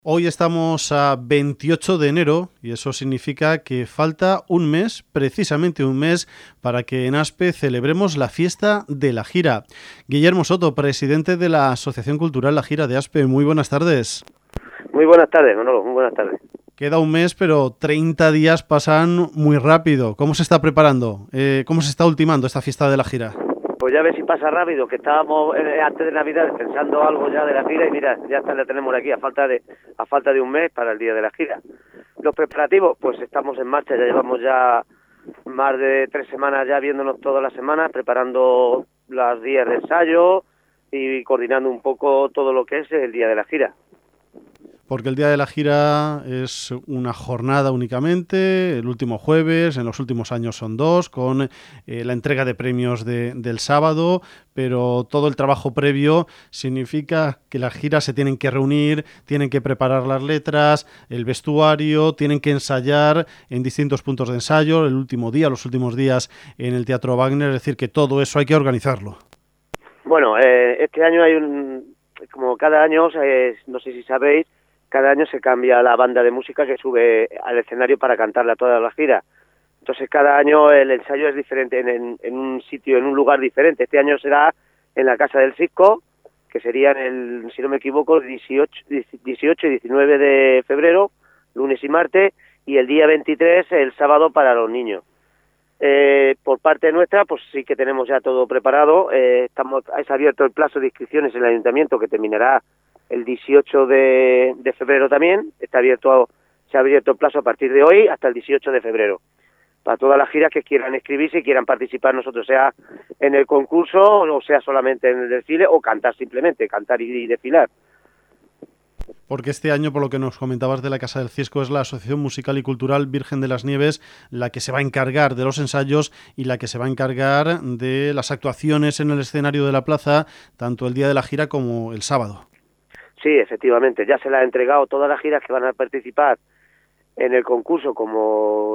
Hoy estamos a 28 de enero y eso significa que falta un mes, precisamente un mes, para que en Aspe celebremos la fiesta de la Gira. Guillermo Soto, presidente de la Asociación Cultural La Gira de Aspe, muy buenas tardes. Muy buenas tardes, Manolo, muy buenas tardes. Queda un mes, pero 30 días pasan muy rápido. ¿Cómo se está preparando? ¿Cómo se está ultimando esta fiesta de la Gira? Pues ya ves si pasa rápido, que estábamos antes de Navidad pensando algo ya de la gira y mira, ya la tenemos aquí a falta de un mes para el día de la gira. Los preparativos, pues estamos en marcha, ya llevamos ya más de 3 semanas ya viéndonos todas las semanas, preparando los días de ensayo y coordinando un poco todo lo que es el día de la gira. Porque el día de la gira es una jornada únicamente, el último jueves, en los últimos años son 2, con la entrega de premios del sábado, pero todo el trabajo previo significa que la gira se tienen que reunir, tienen que preparar las letras, el vestuario, tienen que ensayar en distintos puntos de ensayo, el último día, los últimos días en el Teatro Wagner, es decir, que todo eso hay que organizarlo. Bueno, este año como cada año, no sé si sabéis, cada año se cambia la banda de música que sube al escenario para cantarla toda la gira. Entonces cada año el ensayo es diferente en un sitio, en un lugar diferente. Este año será en la Casa del Cisco, que sería si no me equivoco, 18 y 19 de febrero, lunes y martes, y el día 23 el sábado para los niños. Por parte nuestra, pues sí que tenemos ya todo preparado. Es abierto el plazo de inscripciones en el ayuntamiento, que terminará el 18 de febrero también. Se ha abierto el plazo a partir de hoy hasta el 18 de febrero. Para todas las giras que quieran inscribirse y quieran participar nosotros, sea en el concurso o sea solamente en el desfile o cantar simplemente, cantar y desfilar. Porque este año, por lo que nos comentabas de la Casa del Cisco, es la Asociación Musical y Cultural Virgen de las Nieves la que se va a encargar de los ensayos y la que se va a encargar de las actuaciones en el escenario de la plaza, tanto el día de la gira como el sábado. Sí, efectivamente, ya se le ha entregado todas las giras que van a participar en el concurso, como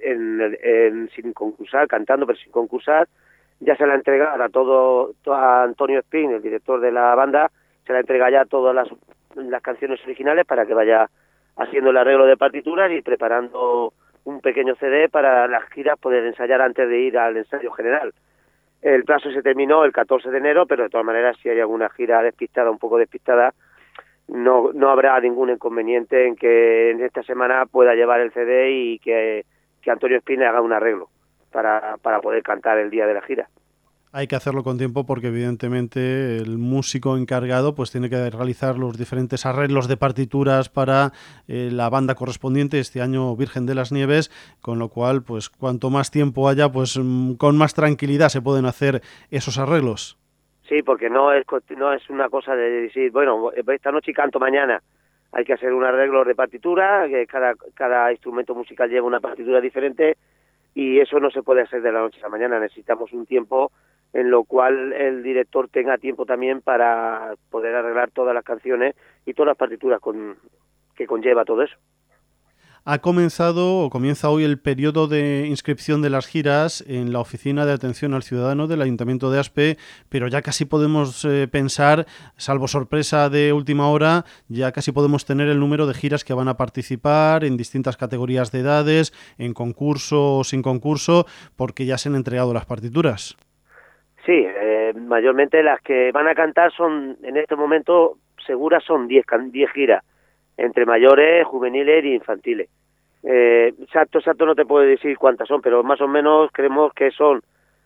sin concursar, cantando pero sin concursar. Ya se le ha entregado a Antonio Espín, el director de la banda, se le ha entregado ya todas las canciones originales para que vaya haciendo el arreglo de partituras y preparando un pequeño CD para las giras poder ensayar antes de ir al ensayo general. El plazo se terminó el 14 de enero, pero de todas maneras si hay alguna gira un poco despistada, no habrá ningún inconveniente en que en esta semana pueda llevar el CD y que Antonio Espina haga un arreglo para poder cantar el día de la gira. Hay que hacerlo con tiempo porque evidentemente el músico encargado pues tiene que realizar los diferentes arreglos de partituras para la banda correspondiente, este año Virgen de las Nieves, con lo cual pues cuanto más tiempo haya pues con más tranquilidad se pueden hacer esos arreglos. Sí, porque no es una cosa de decir, bueno, esta noche canto mañana. Hay que hacer un arreglo de partitura, que cada instrumento musical lleva una partitura diferente y eso no se puede hacer de la noche a la mañana. Necesitamos un tiempo en lo cual el director tenga tiempo también para poder arreglar todas las canciones y todas las partituras que conlleva todo eso. Ha comenzado o comienza hoy el periodo de inscripción de las giras en la Oficina de Atención al Ciudadano del Ayuntamiento de Aspe, pero ya casi podemos pensar, salvo sorpresa de última hora, ya casi podemos tener el número de giras que van a participar en distintas categorías de edades, en concurso o sin concurso, porque ya se han entregado las partituras. Sí, mayormente las que van a cantar en este momento seguras son 10 giras, entre mayores, juveniles e infantiles. Exacto no te puedo decir cuántas son, pero más o menos creemos que son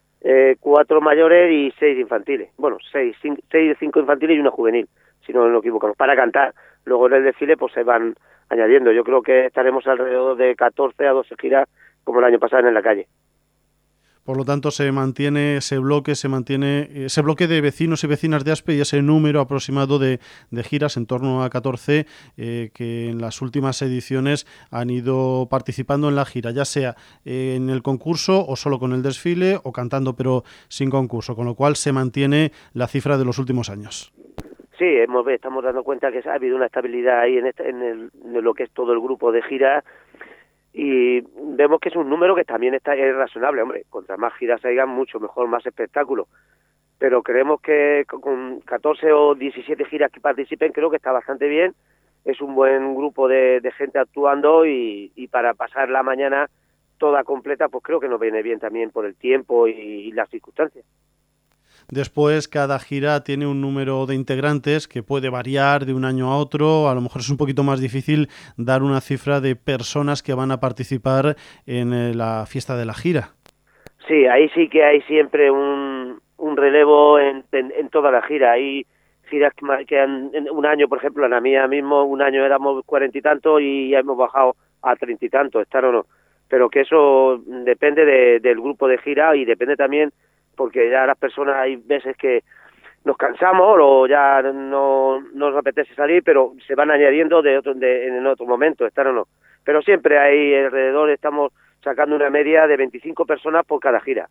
4 mayores y 6 infantiles. Bueno, 5 infantiles y una juvenil, si no nos equivocamos, para cantar. Luego en el desfile pues se van añadiendo. Yo creo que estaremos alrededor de 14 a 12 giras como el año pasado en la calle. Por lo tanto, se mantiene ese bloque de vecinos y vecinas de Aspe y ese número aproximado de giras, en torno a 14, que en las últimas ediciones han ido participando en la gira, ya sea en el concurso o solo con el desfile o cantando pero sin concurso, con lo cual se mantiene la cifra de los últimos años. Sí, estamos dando cuenta que ha habido una estabilidad ahí en lo que es todo el grupo de giras. Y vemos que es un número que también es razonable, hombre, contra más giras hagan, mucho mejor, más espectáculo. Pero creemos que con 14 o 17 giras que participen, creo que está bastante bien. es un buen grupo de gente actuando y para pasar la mañana toda completa, pues creo que nos viene bien también por el tiempo y las circunstancias. Después, cada gira tiene un número de integrantes que puede variar de un año a otro. A lo mejor es un poquito más difícil dar una cifra de personas que van a participar en la fiesta de la gira. Sí, ahí sí que hay siempre un relevo en toda la gira. Hay giras que en un año, por ejemplo, en la mía mismo, un año éramos 40 y tantos y ya hemos bajado a 30 y tantos, estar o no. Pero que eso depende del grupo de gira y depende también porque ya las personas hay veces que nos cansamos o ya no nos apetece salir, pero se van añadiendo en otro momento, estar o no. Pero siempre hay alrededor, estamos sacando una media de 25 personas por cada gira.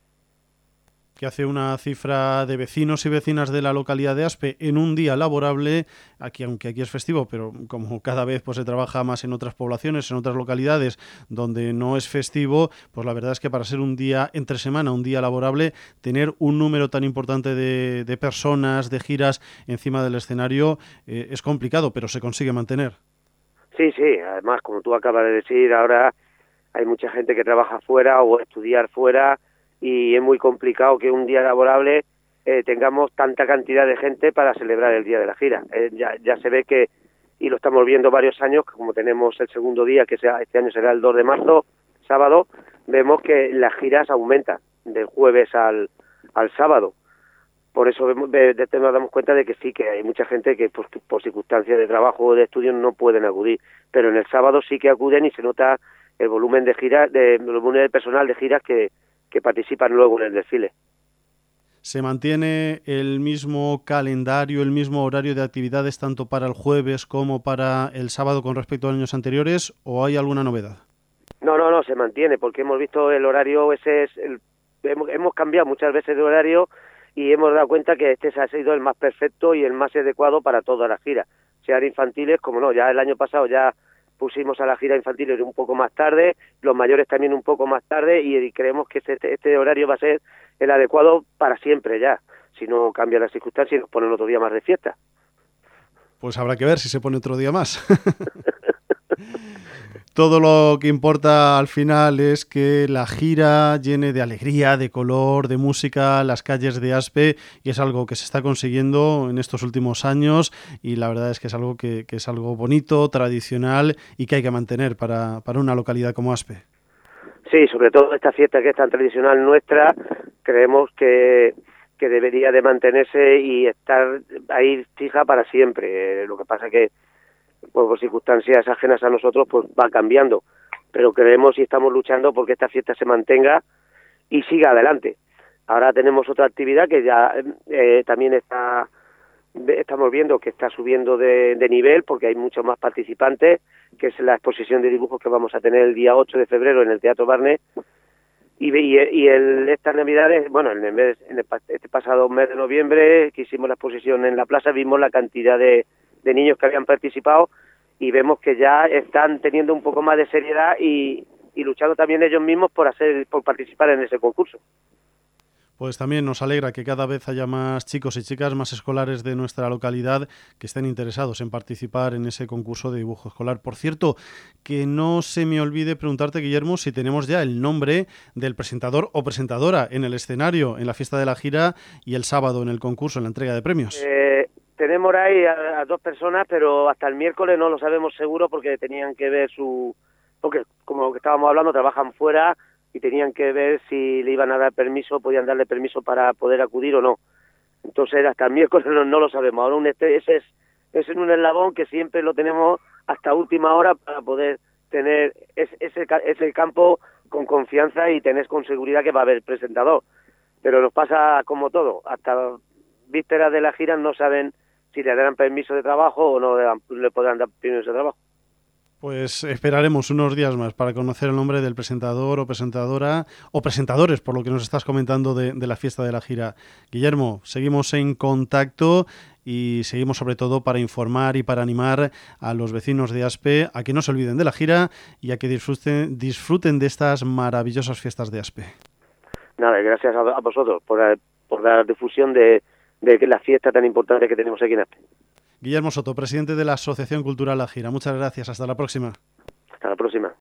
Que hace una cifra de vecinos y vecinas de la localidad de Aspe en un día laborable, aunque aquí es festivo, pero como cada vez pues se trabaja más en otras poblaciones, en otras localidades donde no es festivo, pues la verdad es que para ser un día entre semana, un día laborable, tener un número tan importante de personas, de giras encima del escenario es complicado, pero se consigue mantener. Sí, además, como tú acabas de decir, ahora hay mucha gente que trabaja fuera o estudiar fuera y es muy complicado que un día laborable tengamos tanta cantidad de gente para celebrar el día de la gira. Ya se ve que, y lo estamos viendo varios años, como tenemos el segundo día, que este año será el 2 de marzo, sábado, vemos que las giras aumentan del jueves al sábado. Por eso nos damos cuenta de que sí, que hay mucha gente que por circunstancias de trabajo o de estudio no pueden acudir, pero en el sábado sí que acuden y se nota el volumen de giras, el volumen de personal de giras que participan luego en el desfile. ¿Se mantiene el mismo calendario, el mismo horario de actividades tanto para el jueves como para el sábado con respecto a años anteriores o hay alguna novedad? No, se mantiene porque hemos visto el horario, hemos cambiado muchas veces de horario y hemos dado cuenta que este ha sido el más perfecto y el más adecuado para todas las giras, sean infantiles como no. Ya el año pasado ya pusimos a la gira infantil un poco más tarde, los mayores también un poco más tarde y creemos que este horario va a ser el adecuado para siempre ya, si no cambia las circunstancias y nos ponen otro día más de fiesta. Pues habrá que ver si se pone otro día más. Todo lo que importa al final es que la gira llene de alegría, de color, de música las calles de Aspe y es algo que se está consiguiendo en estos últimos años y la verdad es que es algo que es algo bonito, tradicional y que hay que mantener para una localidad como Aspe. Sí, sobre todo esta fiesta que es tan tradicional nuestra, creemos que debería de mantenerse y estar ahí fija para siempre. Lo que pasa que por circunstancias ajenas a nosotros pues va cambiando, pero creemos y estamos luchando porque esta fiesta se mantenga y siga adelante. Ahora tenemos otra actividad que ya también estamos viendo que está subiendo de nivel porque hay muchos más participantes, que es la exposición de dibujos que vamos a tener el día 8 de febrero en el Teatro Barnet y estas navidades, bueno, este pasado mes de noviembre que hicimos la exposición en la plaza, vimos la cantidad de niños que habían participado y vemos que ya están teniendo un poco más de seriedad y luchando también ellos mismos por participar en ese concurso. Pues también nos alegra que cada vez haya más chicos y chicas, más escolares de nuestra localidad que estén interesados en participar en ese concurso de dibujo escolar. Por cierto, que no se me olvide preguntarte, Guillermo, si tenemos ya el nombre del presentador o presentadora en el escenario, en la fiesta de la gira y el sábado en el concurso, en la entrega de premios. Tenemos ahí a dos personas, pero hasta el miércoles no lo sabemos seguro porque tenían que ver porque como que estábamos hablando, trabajan fuera y tenían que ver si le iban a dar permiso, podían darle permiso para poder acudir o no. Entonces hasta el miércoles no lo sabemos. Ahora ese es un eslabón que siempre lo tenemos hasta última hora para poder tener ese campo con confianza y tener con seguridad que va a haber presentador. Pero nos pasa como todo, hasta vísperas de la gira no saben si le darán permiso de trabajo o no le podrán dar permiso de trabajo. Pues esperaremos unos días más para conocer el nombre del presentador o presentadora o presentadores, por lo que nos estás comentando de la fiesta de la gira. Guillermo, seguimos en contacto y seguimos sobre todo para informar y para animar a los vecinos de Aspe a que no se olviden de la gira y a que disfruten de estas maravillosas fiestas de Aspe. Nada, gracias a vosotros por dar difusión de la fiesta tan importante que tenemos aquí en Aspe. Guillermo Soto, presidente de la Asociación Cultural La Gira. Muchas gracias, hasta la próxima. Hasta la próxima.